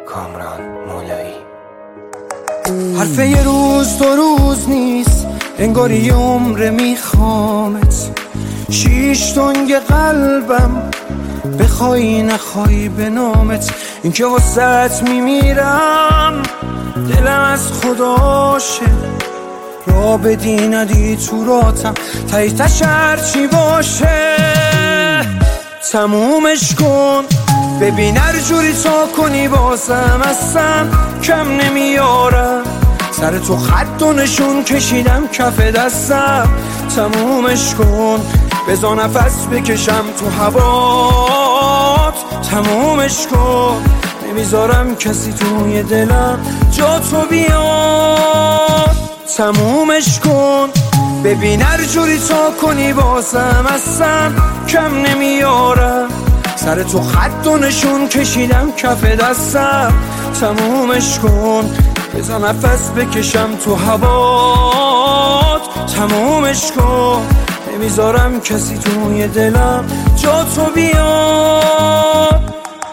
کامران مولایی. حرف یه روز دو روز نیست، انگاری یه عمر میخوامت. 6 تنگ قلبم بخوای نخوای به نامت. این که واسط میمیرم دلم از خداشه، را بدی ندی تو راتم تایتش هرچی باشه. تمومش کن ببین هر جوری تا کنی بازم اصلا کم نمیارم. سر تو خط و نشون کشیدم کف دستم. تمومش کن بذار نفس بکشم تو هوات. تمومش کن نمیذارم کسی توی دلم جا تو بیاد. تمومش کن ببین هر جوری تا کنی بازم اصلا کم نمیارم. سر تو خط و نشون کشیدم کف دستم. تمومش کن بذار نفس بکشم تو هوات. تمومش کن نمیذارم کسی توی دلم جا تو بیاد.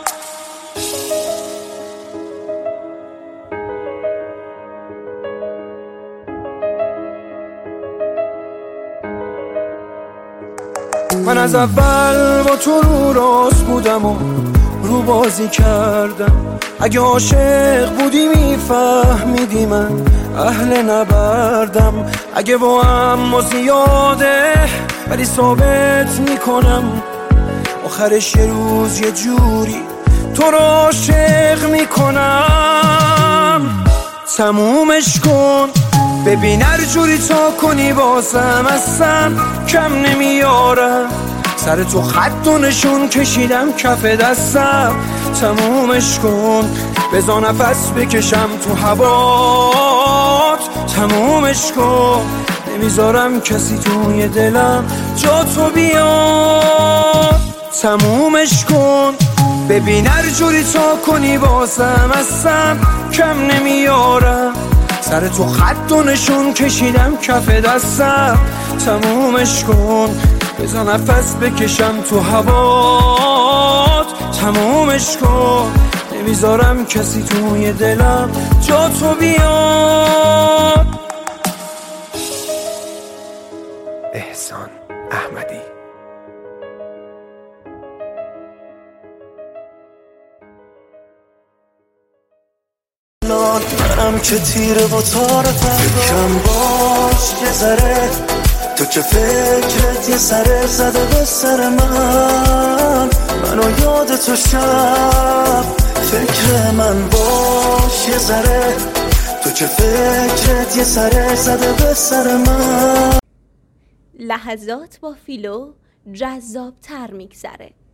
من از اول با تو رو راست بودم و رو بازی کردم. اگه عاشق بودی میفهمیدی من اهل نبردم. اگه با هم زیاده ولی ثابت میکنم آخرش یه روز یه جوری تو رو عاشق میکنم. تمومش کن ببین هر جوری تا کنی بازم اصلا کم نمیارم. سر تو خط و نشون کشیدم کف دستم. تمومش کن بذار نفس بکشم تو هوات. تمومش کن نمیذارم کسی توی دلم جا تو بیاد. تمومش کن ببین هر جوری تا کنی بازم اصلا کم نمیارم. سر تو خط و نشون کشیدم کف دستم. تمومش کن بذار نفس بکشم تو هوات. تمومش کن نمیذارم کسی توی دلم جا تو بیاد. احسان احمدی. منم که تیره و تار فکرم باش یه ذره. تو که فکرت یه سره زده به سر منو یاد تو شب. فکر من باش یه ذره. تو که فکرت یه سره زده به سر من. لحظات با فیلو جذاب تر میگذره.